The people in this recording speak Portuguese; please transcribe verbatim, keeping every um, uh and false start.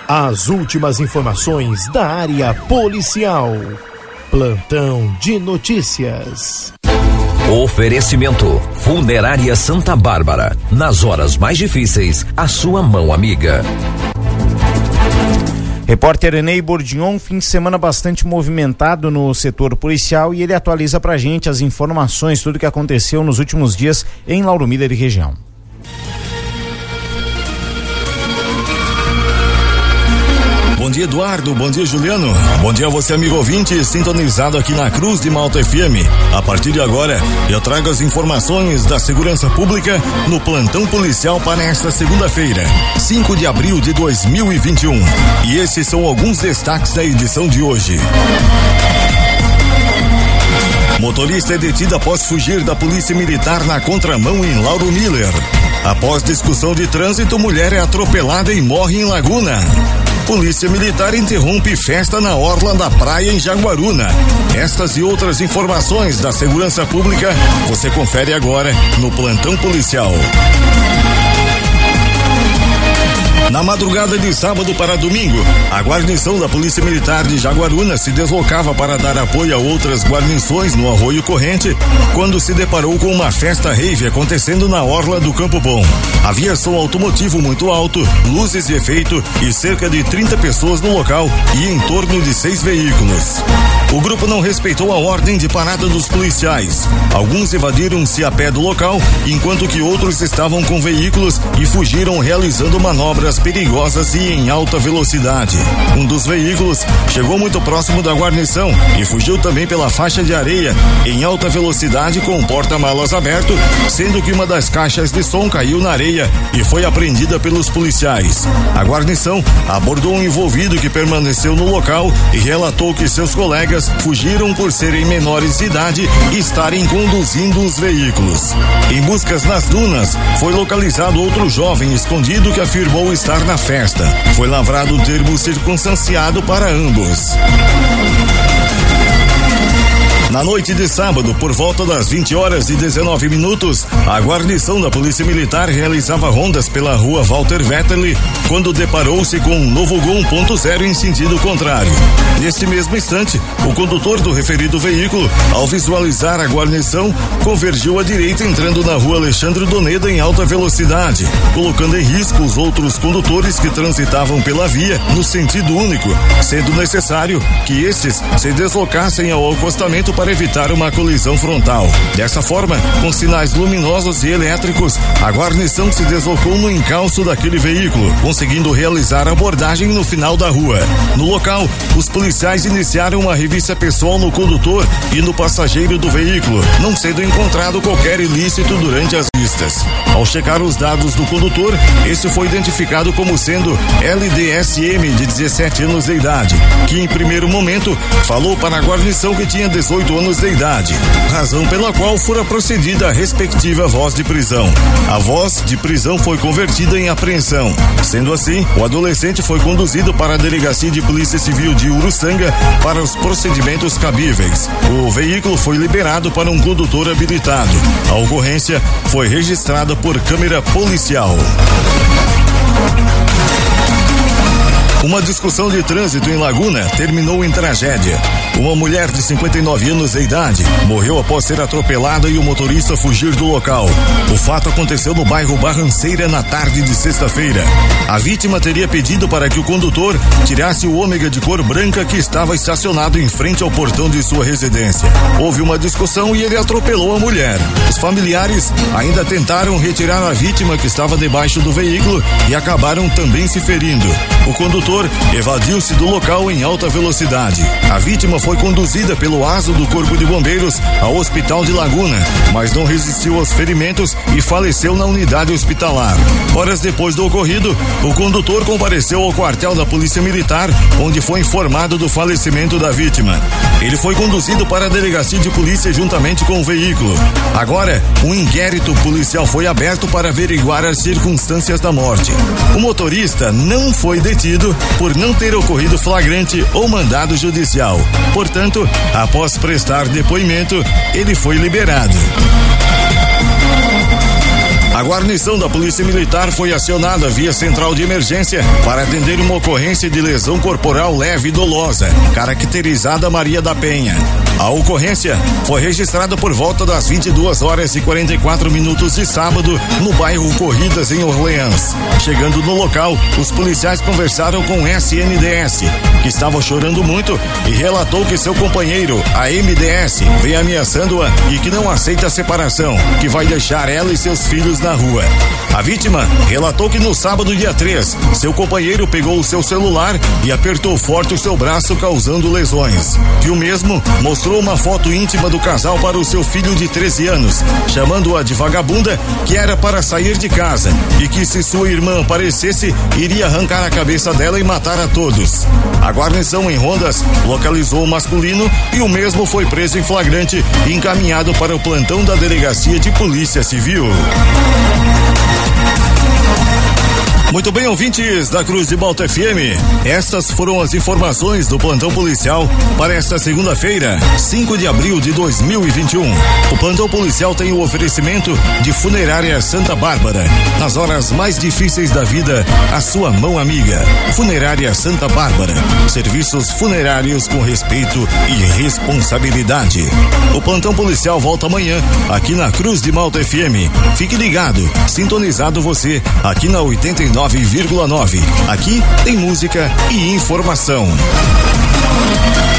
As últimas informações da área policial. Plantão de notícias. Oferecimento Funerária Santa Bárbara. Nas horas mais difíceis, a sua mão amiga. Repórter Enei Bordignon, fim de semana bastante movimentado no setor policial, e ele atualiza pra gente as informações, tudo que aconteceu nos últimos dias em Lauro Miller e região. Bom dia, Eduardo. Bom dia, Juliano. Bom dia a você, amigo ouvinte, sintonizado aqui na Cruz de Malta F M. A partir de agora, eu trago as informações da segurança pública no plantão policial para esta segunda-feira, cinco de abril de dois mil e vinte e um. E esses são alguns destaques da edição de hoje. Motorista é detido após fugir da polícia militar na contramão em Lauro Miller. Após discussão de trânsito, mulher é atropelada e morre em Laguna. Polícia Militar interrompe festa na orla da praia em Jaguaruna. Estas e outras informações da segurança pública você confere agora no Plantão Policial. Na madrugada de sábado para domingo, a guarnição da Polícia Militar de Jaguaruna se deslocava para dar apoio a outras guarnições no Arroio Corrente, quando se deparou com uma festa rave acontecendo na orla do Campo Bom. Havia som automotivo muito alto, luzes de efeito e cerca de trinta pessoas no local e em torno de seis veículos. O grupo não respeitou a ordem de parada dos policiais. Alguns evadiram-se a pé do local, enquanto que outros estavam com veículos e fugiram realizando manobras perigosas e em alta velocidade. Um dos veículos chegou muito próximo da guarnição e fugiu também pela faixa de areia em alta velocidade com o porta-malas aberto, sendo que uma das caixas de som caiu na areia e foi apreendida pelos policiais. A guarnição abordou um envolvido que permaneceu no local e relatou que seus colegas fugiram por serem menores de idade e estarem conduzindo os veículos. Em buscas nas dunas, foi localizado outro jovem escondido que afirmou estar na festa. Foi lavrado um termo circunstanciado para ambos. Na noite de sábado, por volta das vinte horas e dezenove minutos, a guarnição da Polícia Militar realizava rondas pela rua Walter Vetterli, quando deparou-se com um novo Gol um ponto zero em sentido contrário. Neste mesmo instante, o condutor do referido veículo, ao visualizar a guarnição, convergiu à direita entrando na rua Alexandre Doneda em alta velocidade, colocando em risco os outros condutores que transitavam pela via no sentido único, sendo necessário que estes se deslocassem ao acostamento para evitar uma colisão frontal. Dessa forma, com sinais luminosos e elétricos, a guarnição se deslocou no encalço daquele veículo, conseguindo realizar a abordagem no final da rua. No local, os policiais iniciaram uma revista pessoal no condutor e no passageiro do veículo, não sendo encontrado qualquer ilícito durante as vistas. Ao checar os dados do condutor, esse foi identificado como sendo L D S M, de dezessete anos de idade, que em primeiro momento falou para a guarnição que tinha dezoito anos de idade, razão pela qual fora procedida a respectiva voz de prisão. A voz de prisão foi convertida em apreensão. Sendo assim, o adolescente foi conduzido para a Delegacia de Polícia Civil de Uruçanga para os procedimentos cabíveis. O veículo foi liberado para um condutor habilitado. A ocorrência foi registrada por câmera policial. Uma discussão de trânsito em Laguna terminou em tragédia. Uma mulher de cinquenta e nove anos de idade morreu após ser atropelada e o motorista fugir do local. O fato aconteceu no bairro Barranceira na tarde de sexta-feira. A vítima teria pedido para que o condutor tirasse o Ômega de cor branca que estava estacionado em frente ao portão de sua residência. Houve uma discussão e ele atropelou a mulher. Os familiares ainda tentaram retirar a vítima que estava debaixo do veículo e acabaram também se ferindo. O condutor evadiu-se do local em alta velocidade. A vítima foi conduzida pelo aso do Corpo de Bombeiros ao Hospital de Laguna, mas não resistiu aos ferimentos e faleceu na unidade hospitalar. Horas depois do ocorrido, o condutor compareceu ao quartel da Polícia Militar, onde foi informado do falecimento da vítima. Ele foi conduzido para a Delegacia de Polícia juntamente com o veículo. Agora, um inquérito policial foi aberto para averiguar as circunstâncias da morte. O motorista não foi detido por não ter ocorrido flagrante ou mandado judicial. Portanto, após prestar depoimento, ele foi liberado. A guarnição da Polícia Militar foi acionada via central de emergência para atender uma ocorrência de lesão corporal leve e dolosa, caracterizada Maria da Penha. A ocorrência foi registrada por volta das vinte e duas horas e quarenta e quatro minutos de sábado no bairro Corridas, em Orleans. Chegando no local, os policiais conversaram com o S N D S, que estava chorando muito e relatou que seu companheiro, a M D S, vem ameaçando-a e que não aceita a separação, que vai deixar ela e seus filhos na rua. A vítima relatou que no sábado, dia três, seu companheiro pegou o seu celular e apertou forte o seu braço, causando lesões. Que o mesmo mostrou uma foto íntima do casal para o seu filho de treze anos, chamando-a de vagabunda, que era para sair de casa e que, se sua irmã aparecesse, iria arrancar a cabeça dela e matar a todos. A guarnição em Rondas localizou o masculino e o mesmo foi preso em flagrante e encaminhado para o plantão da Delegacia de Polícia Civil. Muito bem, ouvintes da Cruz de Malta F M, estas foram as informações do plantão policial para esta segunda-feira, cinco de abril de dois mil e vinte e um. O plantão policial tem o oferecimento de Funerária Santa Bárbara. Nas horas mais difíceis da vida, a sua mão amiga. Funerária Santa Bárbara. Serviços funerários com respeito e responsabilidade. O plantão policial volta amanhã, aqui na Cruz de Malta F M. Fique ligado, sintonizado você, aqui na oitenta e nove vírgula nove. Aqui tem música e informação.